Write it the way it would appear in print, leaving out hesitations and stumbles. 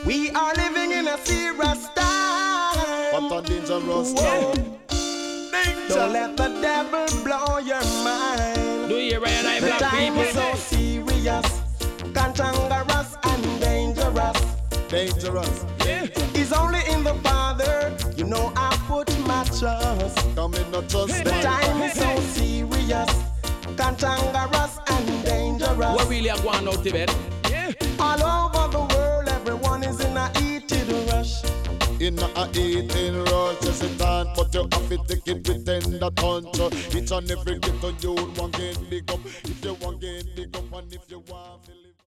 We are living in a serious time. What a dangerous time. Don't let the devil blow your mind. Do you hear I The black time people? is so serious, cantankerous and dangerous. Dangerous. It's only in the Father, you know I put my trust. Come in, not trust. The time is so serious, cantankerous and dangerous. What really are going out to bed? All over the world, everyone is in a heated rush. In a eating rush, yes it on, but you have to take it with tender touch. Each and every ghetto you want get big up. If you want get big up and if you want